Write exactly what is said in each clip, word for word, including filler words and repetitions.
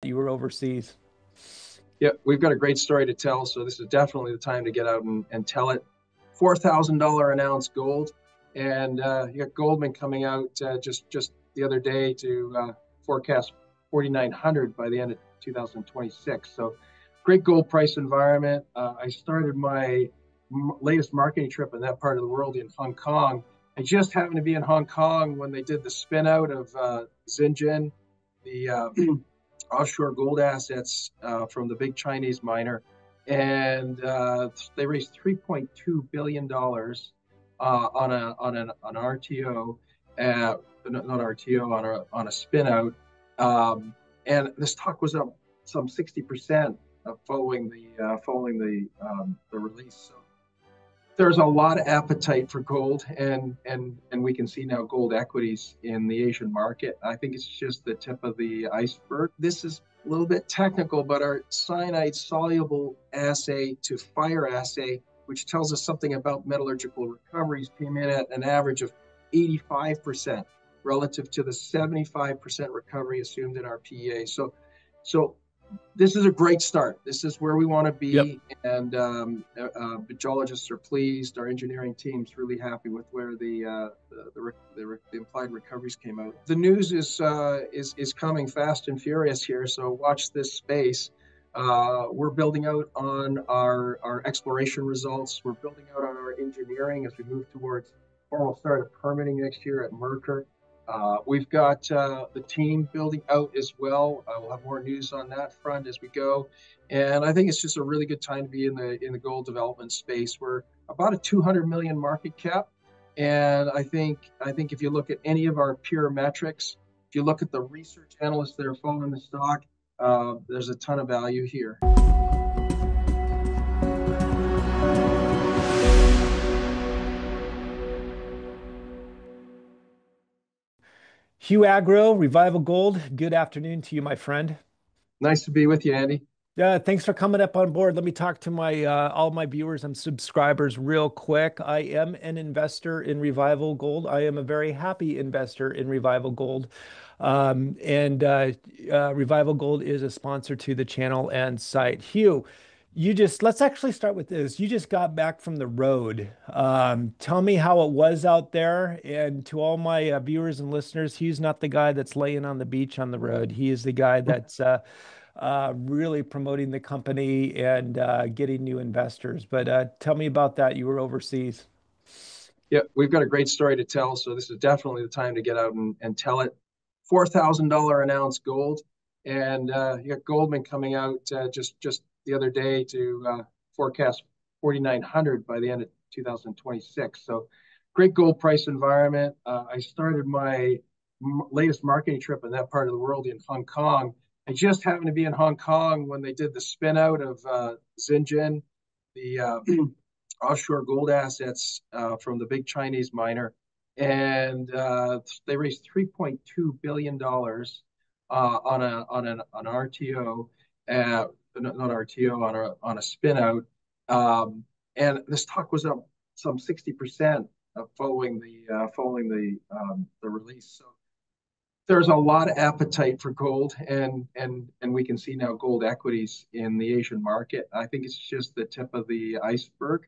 You were overseas. Yeah, we've got a great story to tell, so this is definitely the time to get out and, and tell it. four thousand dollars an ounce gold, and uh, you got Goldman coming out uh, just just the other day to uh, forecast forty-nine hundred by the end of two thousand twenty-six. So great gold price environment. Uh, I started my m- latest marketing trip in that part of the world in Hong Kong. I just happened to be in Hong Kong when they did the spin out of uh, Zijin, the uh, offshore gold assets uh, from the big Chinese miner, and uh, they raised three point two billion dollars uh, on a on an on an R T O, uh, not R T O on a on a spin out, um, and the stock was up some sixty percent following the uh, following the um, the release. So there's a lot of appetite for gold, and and and we can see now gold equities in the Asian market. I think it's just the tip of the iceberg. This is a little bit technical, but our cyanide soluble assay to fire assay, which tells us something about metallurgical recoveries, came in at an average of eighty-five percent relative to the seventy-five percent recovery assumed in our P E A. So, so this is a great start. This is where we want to be, yep. and um, uh, geologists are pleased. Our engineering team's really happy with where the uh, the, the, the, the implied recoveries came out. The news is uh, is is coming fast and furious here, so watch this space. Uh, we're building out on our our exploration results. We're building out on our engineering as we move towards formal start of permitting next year at Merkur. Uh, we've got uh, the team building out as well. Uh, we'll have more news on that front as we go, and I think it's just a really good time to be in the in the gold development space. We're about a two hundred million market cap, and I think I think if you look at any of our peer metrics, if you look at the research analysts that are following the stock, uh, there's a ton of value here. Hugh Agro, Revival Gold. Good afternoon to you, my friend. Nice to be with you, Andy. Yeah, thanks for coming up on board. Let me talk to my uh, all my viewers and subscribers real quick. I am an investor in Revival Gold. I am a very happy investor in Revival Gold. Um, and uh, uh, Revival Gold is a sponsor to the channel and site. Hugh, you just, let's actually start with this. You just got back from the road. Um, tell me how it was out there. And to all my uh, viewers and listeners, he's not the guy that's laying on the beach on the road. He is the guy that's uh, uh, really promoting the company and uh, getting new investors. But uh, tell me about that. You were overseas. Yeah, we've got a great story to tell. So this is definitely the time to get out and, and tell it. four thousand dollars an ounce gold. And uh, you got Goldman coming out uh, just, just the other day to uh, forecast forty-nine hundred by the end of two thousand twenty-six. So great gold price environment. Uh, I started my m- latest marketing trip in that part of the world in Hong Kong. I just happened to be in Hong Kong when they did the spin out of uh, Zijin, the uh, offshore gold assets uh, from the big Chinese miner. And uh, they raised three point two billion dollars uh, on a on an on an R T O, uh, not R T O, on a on a spin out, um, and the stock was up some sixty percent following the uh, following the um, the release. So there's a lot of appetite for gold, and and and we can see now gold equities in the Asian market. I think it's just the tip of the iceberg.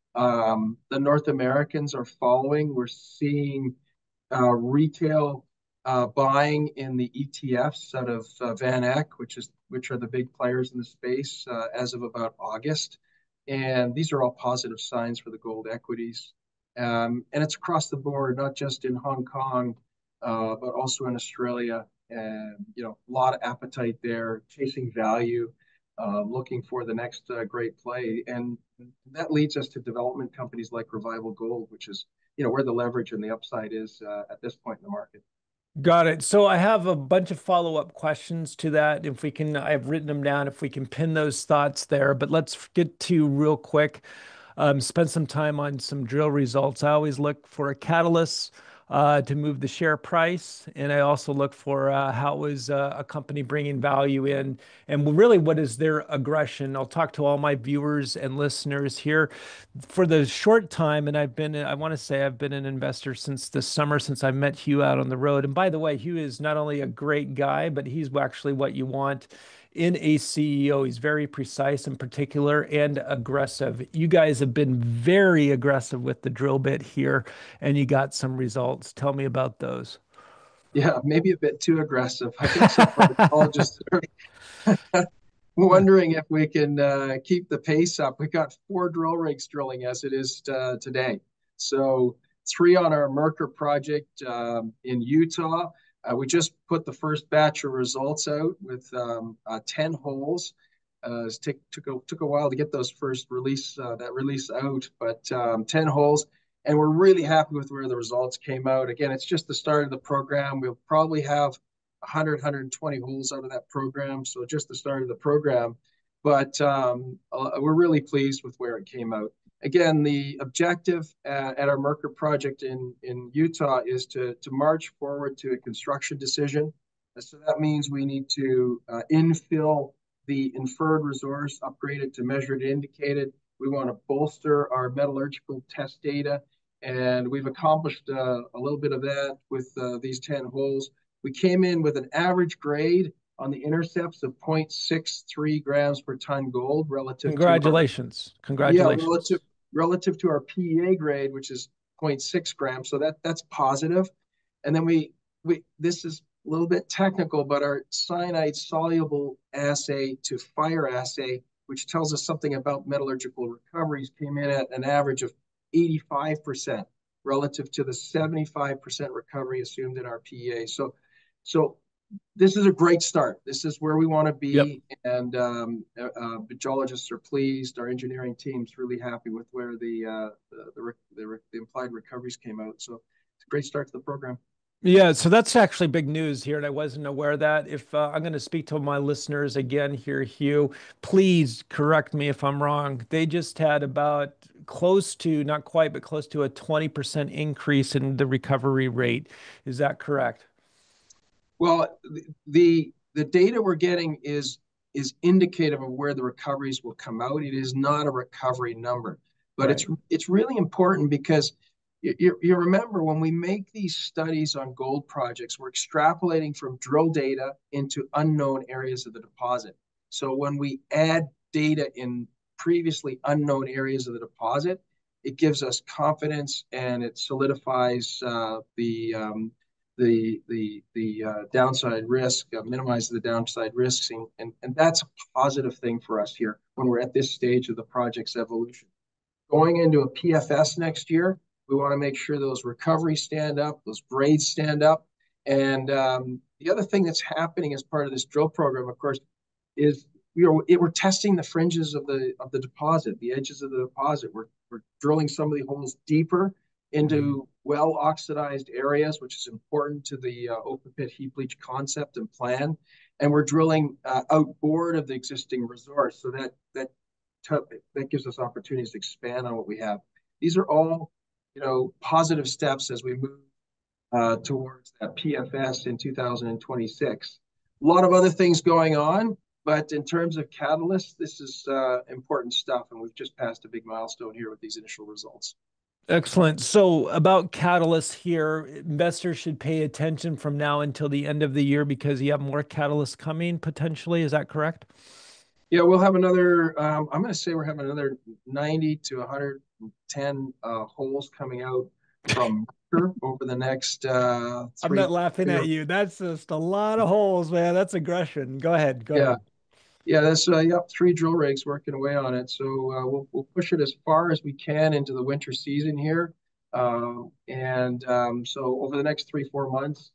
Um, the North Americans are following. We're seeing uh, retail uh, buying in the E T Fs out of uh, Van Eck, which is which are the big players in the space uh, as of about August, and these are all positive signs for the gold equities. Um, and it's across the board, not just in Hong Kong, uh, but also in Australia. And you know, a lot of appetite there, chasing value. Uh, looking for the next uh, great play. And that leads us to development companies like Revival Gold, which is, you know, where the leverage and the upside is uh, at this point in the market. Got it. So I have a bunch of follow-up questions to that. If we can, I've written them down, if we can pin those thoughts there, but let's get to real quick, um, spend some time on some drill results. I always look for a catalyst. uh, to move the share price. And I also look for uh, how is uh, a company bringing value in, and really what is their aggression. I'll talk to all my viewers and listeners here for the short time. And I've been, I want to say I've been an investor since the summer, since I met Hugh out on the road. And by the way, Hugh is not only a great guy, but he's actually what you want in a C E O. He's very precise and particular and aggressive. You guys have been very aggressive with the drill bit here, and you got some results. Tell me about those. Yeah, maybe a bit too aggressive. I think some of our geologists are wondering if we can uh, keep the pace up. We got four drill rigs drilling as it is uh, today. So three on our Merkur project um, in Utah. Uh, we just put the first batch of results out with um, uh, ten holes. Uh, it took, took, a, took a while to get those first release, uh, that release out, but um, ten holes. And we're really happy with where the results came out. Again, it's just the start of the program. We'll probably have one hundred, one hundred twenty holes out of that program. So just the start of the program. But um, uh, we're really pleased with where it came out. Again, the objective at, at our Merkur project in, in Utah is to, to march forward to a construction decision. So that means we need to uh, infill the inferred resource, upgrade it to measured and indicated. We want to bolster our metallurgical test data, and we've accomplished uh, a little bit of that with uh, these ten holes. We came in with an average grade on the intercepts of zero point six three grams per ton gold relative Congratulations. to our, Congratulations. yeah, relative, relative to our P E A grade, which is zero point six grams. So that, that's positive. And then we, we this is a little bit technical, but our cyanide soluble assay to fire assay, which tells us something about metallurgical recoveries, came in at an average of eighty-five percent relative to the seventy-five percent recovery assumed in our P E A. So, so this is a great start. This is where we want to be, yep. and um, uh, the geologists are pleased. Our engineering team's really happy with where the, uh, the, the, the, the implied recoveries came out. So it's a great start to the program. Yeah, so that's actually big news here, and I wasn't aware of that. If uh, I'm going to speak to my listeners again here, Hugh, please correct me if I'm wrong. They just had about close to, not quite, but close to a twenty percent increase in the recovery rate. Is that correct? Well, the the data we're getting is is indicative of where the recoveries will come out. It is not a recovery number, but right. it's it's really important because you, you remember when we make these studies on gold projects, we're extrapolating from drill data into unknown areas of the deposit. So when we add data in previously unknown areas of the deposit, it gives us confidence and it solidifies uh, the um, the the the uh, downside risk, uh, minimizes the downside risks, and, and and that's a positive thing for us here when we're at this stage of the project's evolution. Going into a P F S next year, we want to make sure those recoveries stand up, those grades stand up. And um, the other thing that's happening as part of this drill program, of course, is we are, it, we're testing the fringes of the of the deposit, the edges of the deposit. We're, we're drilling some of the holes deeper into well-oxidized areas, which is important to the uh, open pit heap leach concept and plan. And we're drilling uh, outboard of the existing resource. So that, that, that gives us opportunities to expand on what we have. These are all you know, positive steps as we move uh, towards that P F S in two thousand twenty-six. A lot of other things going on, but in terms of catalysts, this is uh, important stuff, and we've just passed a big milestone here with these initial results. Excellent. So about catalysts here, investors should pay attention from now until the end of the year because you have more catalysts coming potentially. Is that correct? Yeah, we'll have another, um, I'm going to say we're having another ninety to one hundred ten uh, holes coming out from over the next uh, three. I'm not laughing at you. That's just a lot of holes, man. That's aggression. Go ahead. Go yeah. ahead. Yeah, that's uh, yep, three drill rigs working away on it. So uh, we'll we'll push it as far as we can into the winter season here, um, and um, so over the next three four months,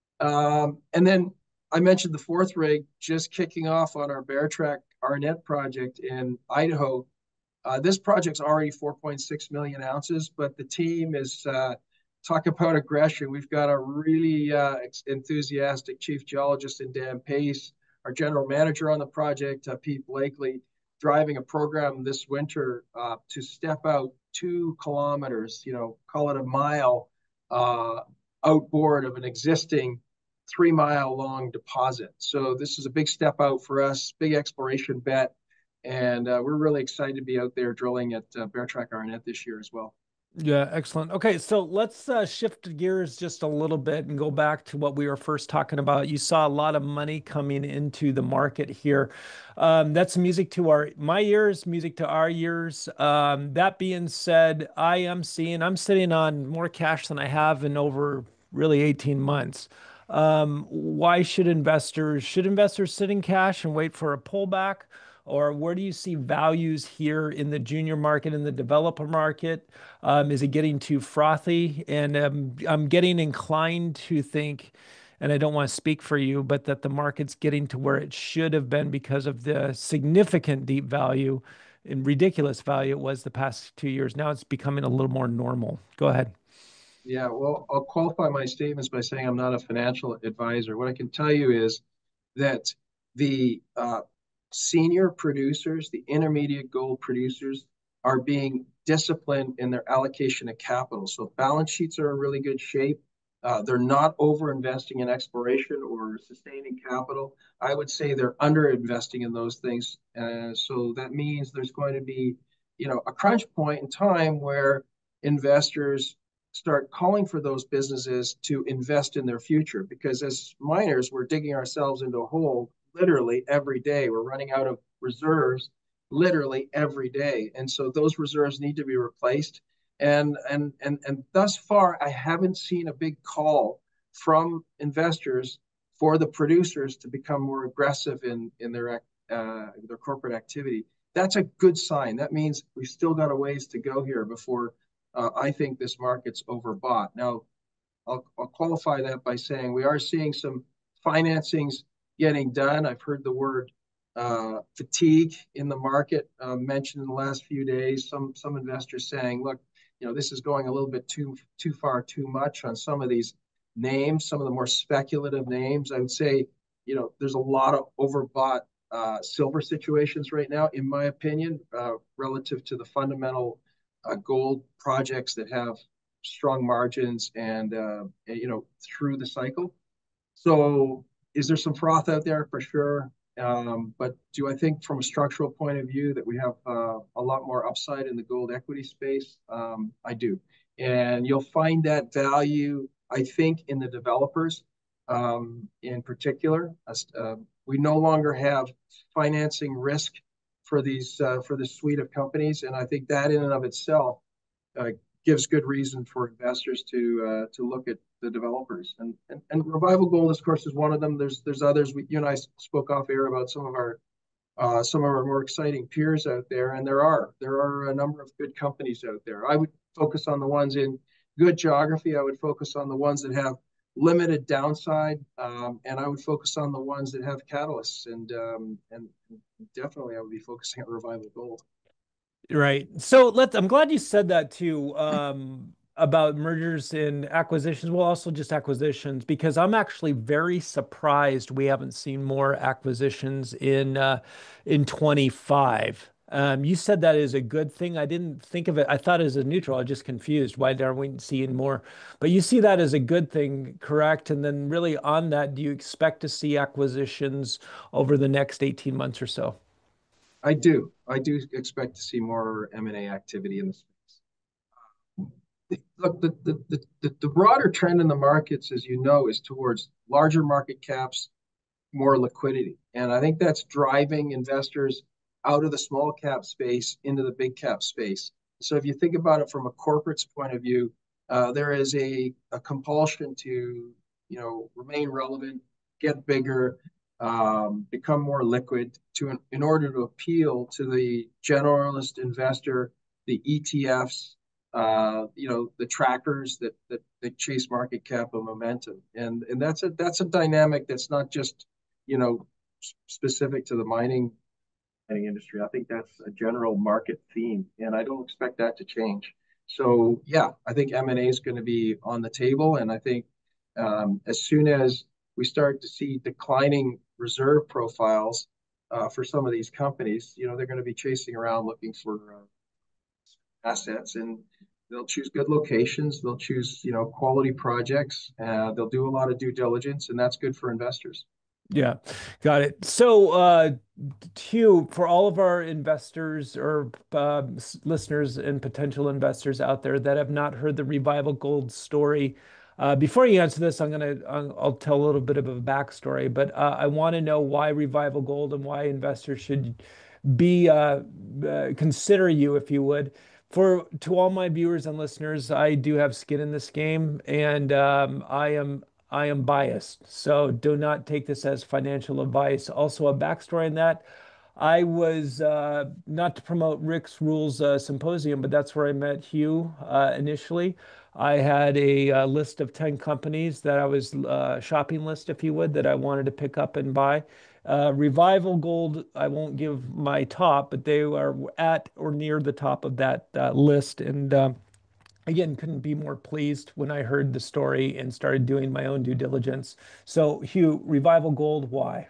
um, and then I mentioned the fourth rig just kicking off on our Beartrack Arnett project in Idaho. Uh, this project's already four point six million ounces, but the team is uh, talk about aggression. We've got a really uh, enthusiastic chief geologist in Dan Pace. Our general manager on the project, uh, Pete Blakely, driving a program this winter uh, to step out two kilometers, you know, call it a mile, uh, outboard of an existing three mile long deposit. So this is a big step out for us, big exploration bet. And uh, we're really excited to be out there drilling at uh, Bear Track Arnett this year as well. Yeah, excellent. Okay, so let's uh, shift gears just a little bit and go back to what we were first talking about. You saw a lot of money coming into the market here. Um, that's music to our my ears, music to our ears. Um, that being said, I am seeing I'm sitting on more cash than I have in over really eighteen months. Um, why should investors should investors sit in cash and wait for a pullback? Or where do you see values here in the junior market, in the developer market? Um, is it getting too frothy? And um, I'm getting inclined to think, and I don't want to speak for you, but that the market's getting to where it should have been because of the significant deep value and ridiculous value it was the past two years. Now it's becoming a little more normal. Go ahead. Yeah, well, I'll qualify my statements by saying I'm not a financial advisor. What I can tell you is that the uh, senior producers, the intermediate gold producers, are being disciplined in their allocation of capital. So balance sheets are in really good shape. Uh, they're not over investing in exploration or sustaining capital. I would say they're under investing in those things. Uh, so that means there's going to be, you know, a crunch point in time where investors start calling for those businesses to invest in their future, because as miners, we're digging ourselves into a hole literally every day. We're running out of reserves literally every day. And so those reserves need to be replaced. And and and and thus far, I haven't seen a big call from investors for the producers to become more aggressive in in their uh, their corporate activity. That's a good sign. That means we've still got a ways to go here before uh, I think this market's overbought. Now, I'll, I'll qualify that by saying we are seeing some financings getting done. I've heard the word uh, fatigue in the market uh, mentioned in the last few days. Some some investors saying, look, you know, this is going a little bit too too far, too much on some of these names, some of the more speculative names. I would say, you know, there's a lot of overbought uh, silver situations right now, in my opinion, uh, relative to the fundamental uh, gold projects that have strong margins and uh, you know through the cycle. So is there some froth out there? For sure. Um, but do I think from a structural point of view that we have uh, a lot more upside in the gold equity space? Um, I do. And you'll find that value, I think, in the developers um, in particular. Uh, we no longer have financing risk for these uh, for this suite of companies. And I think that in and of itself uh, gives good reason for investors to uh, to look at the developers. And, and and Revival Gold, of course, is one of them. There's there's others. We, you and I spoke off air about some of our uh, some of our more exciting peers out there, and there are there are a number of good companies out there. I would focus on the ones in good geography. I would focus on the ones that have limited downside, um, and I would focus on the ones that have catalysts. And um, and definitely, I would be focusing on Revival Gold. Right. So let's, I'm glad you said that too, um, about mergers and acquisitions. Well, also just acquisitions, because I'm actually very surprised we haven't seen more acquisitions in uh, in twenty-five. Um, you said that is a good thing. I didn't think of it. I thought it was a neutral. I was just confused. Why aren't we seeing more? But you see that as a good thing, correct? And then really on that, do you expect to see acquisitions over the next eighteen months or so? I do. I do expect to see more M and A activity in the space. Look, the, the, the, the broader trend in the markets, as you know, is towards larger market caps, more liquidity. And I think that's driving investors out of the small cap space into the big cap space. So if you think about it from a corporate's point of view, uh, there is a, a compulsion to, you know, remain relevant, get bigger, um, become more liquid to in order to appeal to the generalist investor, the E T Fs, uh, you know, the trackers that that that chase market cap and momentum, and and that's a that's a dynamic that's not just you know specific to the mining mining industry. I think that's a general market theme, and I don't expect that to change. So yeah, I think M and A is going to be on the table, and I think um, as soon as we start to see declining reserve profiles uh, for some of these companies, you know, they're going to be chasing around looking for uh, assets, and they'll choose good locations. They'll choose, you know, quality projects. Uh, they'll do a lot of due diligence, and that's good for investors. Yeah, got it. So, uh, Hugh, for all of our investors or uh, s- listeners and potential investors out there that have not heard the Revival Gold story, uh, before you answer this, I'm gonna I'll, I'll tell a little bit of a backstory, but uh, I want to know why Revival Gold and why investors should be uh, uh, consider you, if you would. For to all my viewers and listeners, I do have skin in this game, and um, I am I am biased, so do not take this as financial advice. Also, a backstory on that. I was uh, not to promote Rick's Rules uh, Symposium, but that's where I met Hugh uh, initially. I had a, uh list of ten companies that I was uh, shopping list, if you would, that I wanted to pick up and buy. Uh, Revival Gold, I won't give my top, but they are at or near the top of that uh, list. And um, again, couldn't be more pleased when I heard the story and started doing my own due diligence. So, Hugh, Revival Gold, why?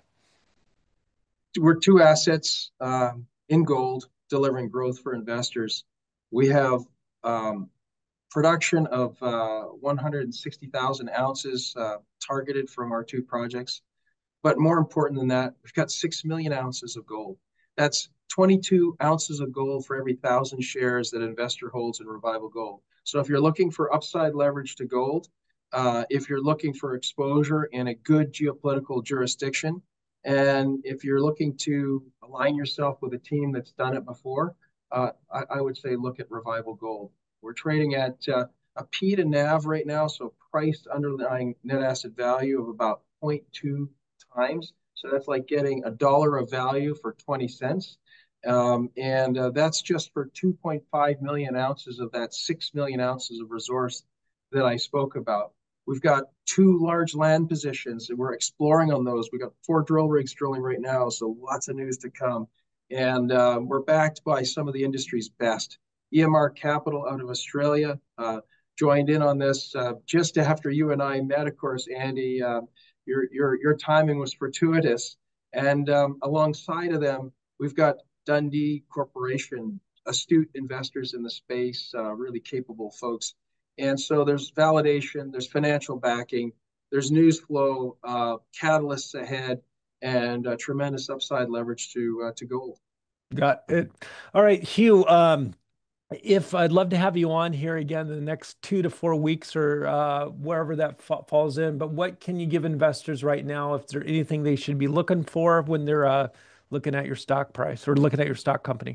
We're two assets um, in gold delivering growth for investors. We have um, production of uh, one hundred sixty thousand ounces uh, targeted from our two projects. But more important than that, we've got six million ounces of gold. That's twenty-two ounces of gold for every thousand shares that an investor holds in Revival Gold. So if you're looking for upside leverage to gold, uh, if you're looking for exposure in a good geopolitical jurisdiction, and if you're looking to align yourself with a team that's done it before, uh, I, I, would say look at Revival Gold. We're trading at uh, a P to N A V right now, so priced underlying net asset value of about zero point two times. So that's like getting a dollar of value for twenty cents. Um, and uh, that's just for two point five million ounces of that six million ounces of resource that I spoke about. We've got two large land positions and we're exploring on those. We've got four drill rigs drilling right now, so lots of news to come. And uh, we're backed by some of the industry's best. E M R Capital out of Australia uh, joined in on this uh, just after you and I met, of course, Andy. Uh, your your your timing was fortuitous. And um, alongside of them, we've got Dundee Corporation, astute investors in the space, uh, really capable folks. And so there's validation, there's financial backing, there's news flow, uh, catalysts ahead, and uh, tremendous upside leverage to uh, to gold. Got it. All right, Hugh. Um, if I'd love to have you on here again in the next two to four weeks or uh, wherever that fa falls in. But what can you give investors right now if there anything they should be looking for when they're uh, looking at your stock price or looking at your stock company?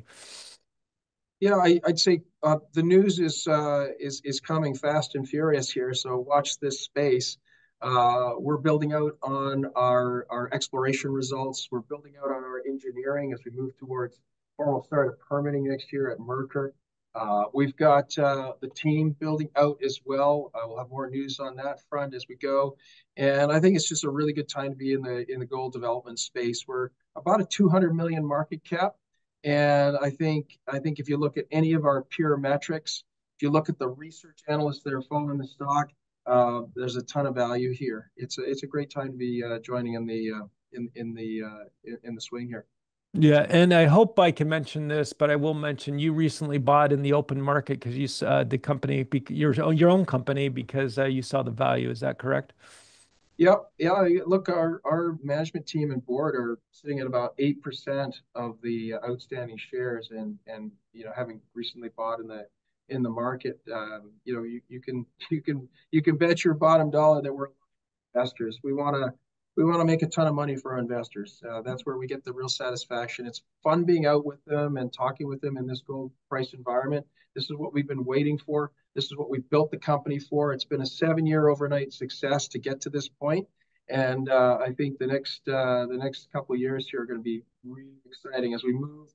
Yeah, I, would say uh, the news is uh, is is coming fast and furious here. So watch this space. Uh, we're building out on our our exploration results. We're building out on our engineering as we move towards formal start of permitting next year at Merkur. Uh, we've got uh, the team building out as well. Uh, we'll have more news on that front as we go. And I think it's just a really good time to be in the in the gold development space. We're about a two hundred million market cap. And I think I think if you look at any of our pure metrics, if you look at the research analysts that are following the stock, uh, there's a ton of value here. It's a it's a great time to be uh, joining in the uh, in in the uh, in, in the swing here. Yeah, and I hope I can mention this, but I will mention you recently bought in the open market because you saw the company, your your own company, because uh, you saw the value. Is that correct? Yep. Yeah. Look, our, our management team and board are sitting at about eight percent of the outstanding shares, and and you know, having recently bought in the in the market, um, you know, you, you can you can you can bet your bottom dollar that we're investors. We want to we want to make a ton of money for our investors. Uh, that's where we get the real satisfaction. It's fun being out with them and talking with them in this gold price environment. This is what we've been waiting for. This is what we built the company for. It's been a seven-year overnight success to get to this point, and uh, I think the next uh, the next couple of years here are going to be really exciting as we move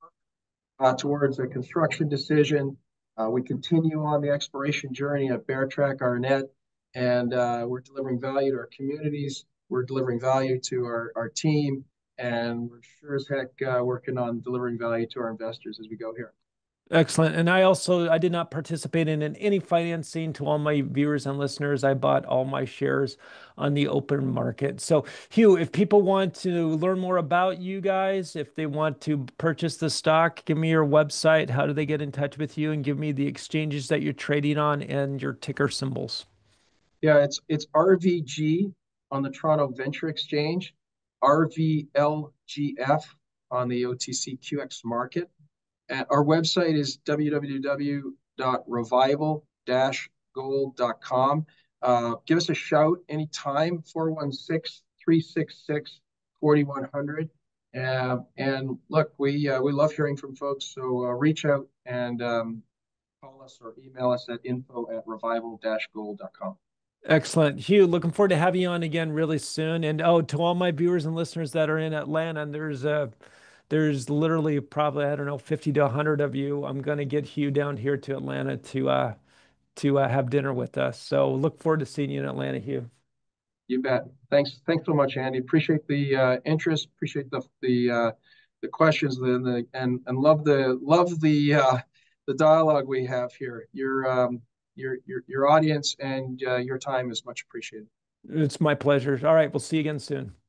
uh, towards a construction decision. Uh, we continue on the exploration journey at Beartrack Arnett, and uh, we're delivering value to our communities. We're delivering value to our, our team, and we're sure as heck uh, working on delivering value to our investors as we go here. Excellent. And I also I did not participate in, in any financing. To all my viewers and listeners, I bought all my shares on the open market. So, Hugh, if people want to learn more about you guys, if they want to purchase the stock, give me your website. How do they get in touch with you? And give me the exchanges that you're trading on and your ticker symbols. Yeah, it's it's R V G on the Toronto Venture Exchange, R V L G F on the O T C Q X market. And our website is w w w dot revival dash gold dot com. Uh, give us a shout anytime, four one six, three six six, four one zero zero. Uh, and look, we uh, we love hearing from folks, so uh, reach out and um, call us or email us at info at revival dash gold dot com. Excellent. Hugh, looking forward to having you on again really soon. And oh, to all my viewers and listeners that are in Atlanta, and there's uh there's literally probably, I don't know, fifty to one hundred of you. I'm going to get Hugh down here to Atlanta to uh to uh, have dinner with us. So look forward to seeing you in Atlanta, Hugh. You bet. Thanks. Thanks so much, Andy. Appreciate the uh, interest. Appreciate the the uh, the questions, the, the and and love the love the uh, the dialogue we have here. Your um, your your your audience and uh, your time is much appreciated. It's my pleasure. All right, we'll see you again soon.